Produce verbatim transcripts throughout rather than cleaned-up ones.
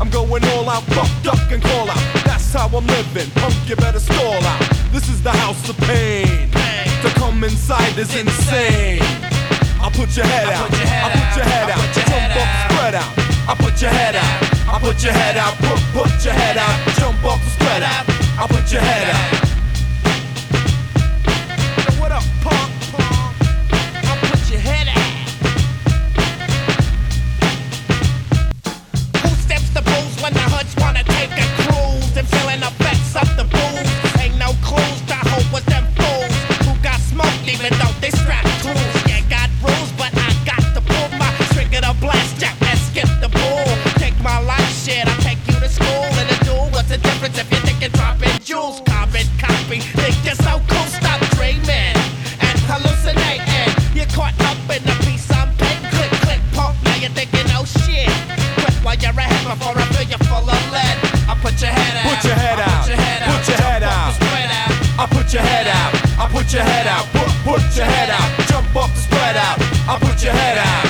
I'm going all out, fuck, duck, and call out. That's how I'm living, punk, you better stall out. This is the house of pain. To come inside is insane. I'll put your head out, I'll put your head out, jump off the spread out. I'll put your head out, I'll put your head out, put, put your head out, jump off the spread out. I'll put your head out. Yo, what up, punk? I'll put your head out. Who steps the booze when the hoods wanna take a cruise and feeling the effects of the booze? Ain't no clues to hope with them fools who got smoked even though they strapped tools. Yeah, got rules, but I got to pull my trigger to blast jack and skip the bull. Take my life shit, I'll take you to school in a duel. What's the difference if you're thinking dropping jewels? Carbon copy, think you're so cool, stop dreaming and hallucinating. You're caught up in the piece I'm paying. Click, click, pump, now you're thinking, oh shit. Quit while you're ahead before I fill you full of lead. I'll put your head out, put your head out, put your head out, put your head out. I'll put your head out, I'll put your head out, put, put your head out, jump off the spread out. I'll put your head out.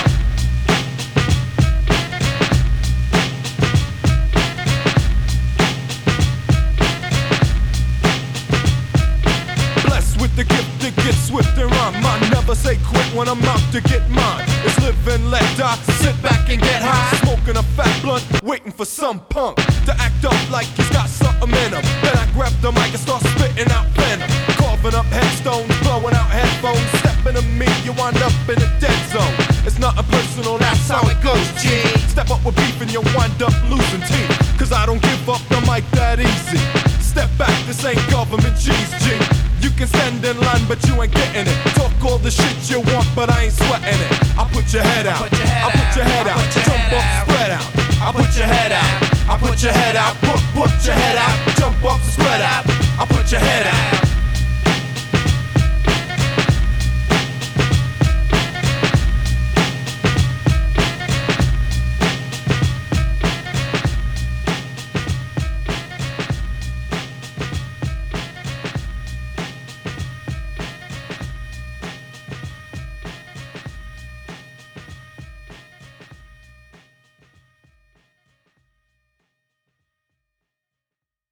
Blessed with the gift to get swift and rhyme. I never say quit when I'm out to get mine. It's live and let die, sit back and get high. Smoking a fat blunt, waiting for some punk to act up like he's got something in him. Then I grab the mic and start spitting out venom. Carving up headstones, blowing out headphones. Stepping to me, you wind up in a dead zone. It's nothing personal, that's how it goes, G. Step up with beef and you wind up losing teeth. Cause I don't give up the mic that easy. Step back, this ain't government cheese, G. You can stand in line, but you ain't getting it. Talk all the shit you want, but I ain't sweating it. I'll put your head out, I'll put your head out, jump off the spread out. I'll put your head out, I'll put your head out, put, put your head out, jump off the spread out. I'll put your head out.